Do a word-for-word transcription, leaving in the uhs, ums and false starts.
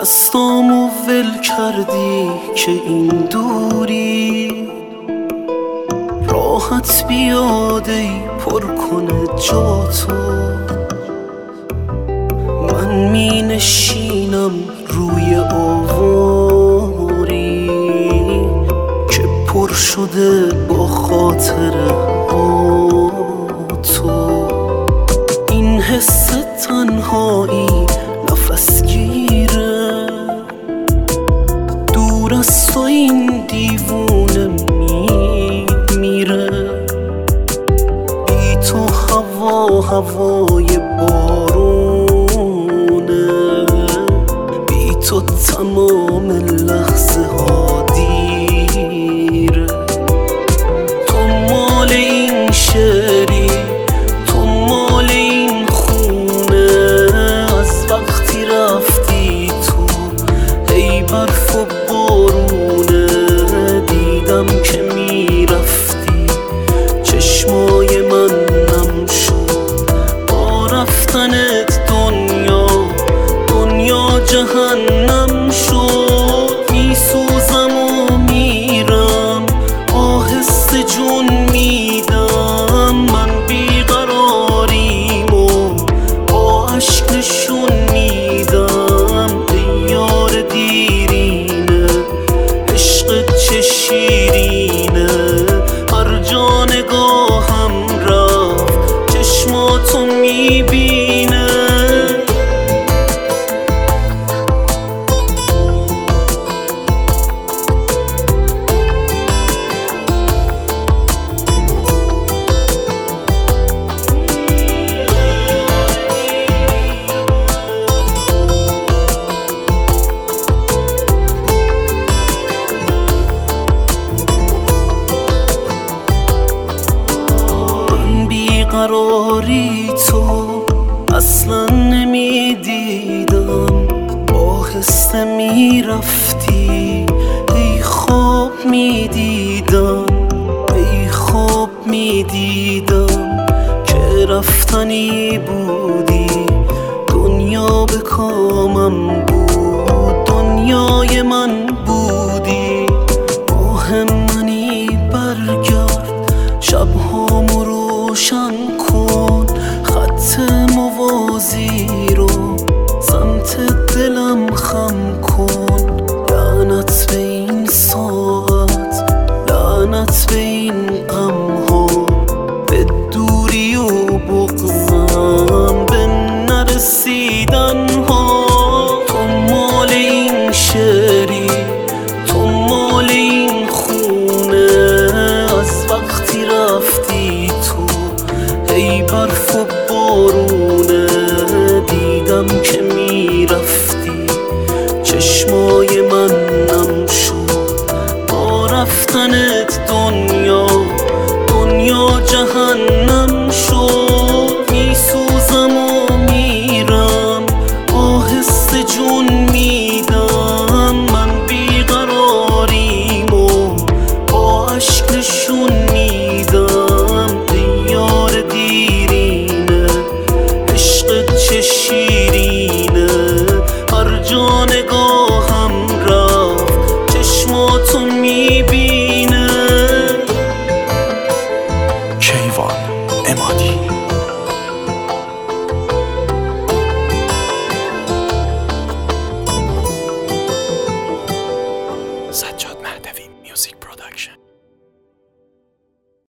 دستامو ول کردی که این دوری راحت بیاد ای پر کنه جاتو. من می نشینم روی آواری که پر شده با خاطره با تو. این حس تنهایی نفس گیره، دور از تو این دیوونه می میره. بی تو هوا هوای بارونه، بی تو تمام لحظه ها دیره. تو مال این شعری، تو مال این خونه، از وقتی رفتی تو ای برف و بارونه. دیدم که میرفتی چشمای من نم شد با رفتنت. دنیا دنیا جهنم شد. میسوزم و میرم آهسته جون میدم. من بیقراریم و با عشق نشون میدم. ای یار دیرینه عشقت چه شیرینه، هر جا نگاهم رفت چشماتو میبینه. قراری تو اصلا نمیدیدم، آهسته میرفتی ای خواب میدیدم. ای خواب میدیدم که رفتنی بودی، دنیا به کامم بود، دنیای من بودی. ماه منی برگرد شبهامو روشن کن، خط موازی